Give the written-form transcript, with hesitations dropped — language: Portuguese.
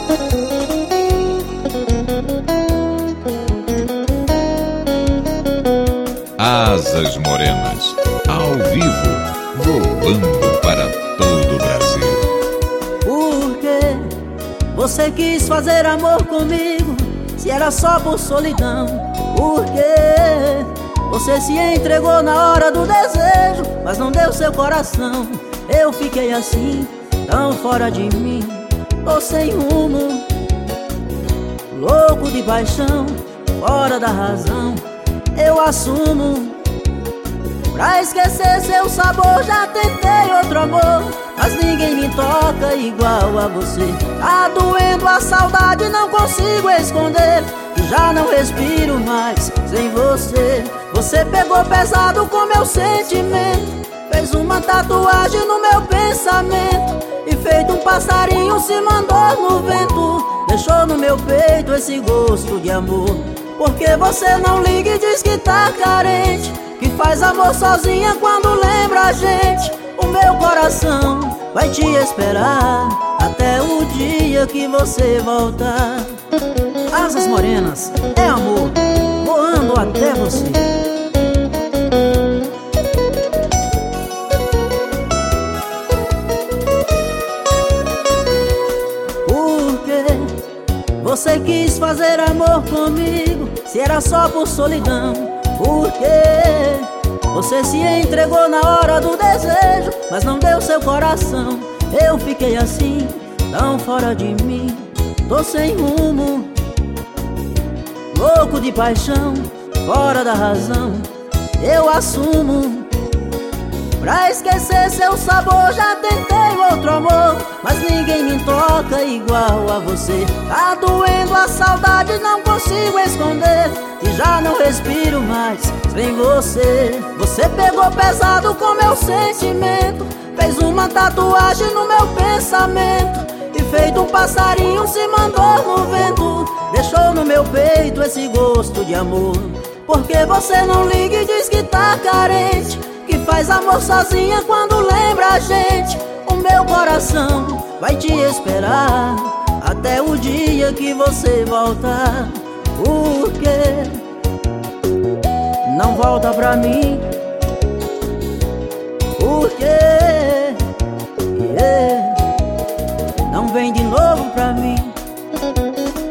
Asas Morenas, ao vivo, voando para todo o Brasil. Por que você quis fazer amor comigo, se era só por solidão? Por que você se entregou na hora do desejo, mas não deu seu coração? Eu fiquei assim, tão fora de mim, tô sem rumo, louco de paixão, fora da razão. Eu assumo, pra esquecer seu sabor já tentei outro amor, mas ninguém me toca igual a você. Tá doendo a saudade, não consigo esconder, que já não respiro mais sem você. Você pegou pesado com meu sentimento, fez uma tatuagem no meu pensamento, e feito um passarinho se mandou no vento, deixou no meu peito esse gosto de amor. Porque você não liga e diz que tá carente, que faz amor sozinha quando lembra a gente. O meu coração vai te esperar até o dia que você voltar. Asas Morenas é amor, voando até você. Por que você quis fazer amor comigo, se era só por solidão? Por que você se entregou na hora do desejo, mas não deu seu coração? Eu fiquei assim, tão fora de mim, tô sem rumo, louco de paixão, fora da razão. Eu assumo, pra esquecer seu sabor já tentei outro amor, mas ninguém me toca igual a você. Tá doendo a saudade, não consigo esconder, e já não respiro mais sem você. Você pegou pesado com meu sentimento, fez uma tatuagem no meu pensamento, e feito um passarinho se mandou no vento, deixou no meu peito esse gosto de amor. Porque você não liga e diz que tá carente, que faz amor sozinha quando lembra a gente. O meu coração vai te esperar até o dia que você voltar. Por que não volta pra mim? Por que não vem de novo pra mim?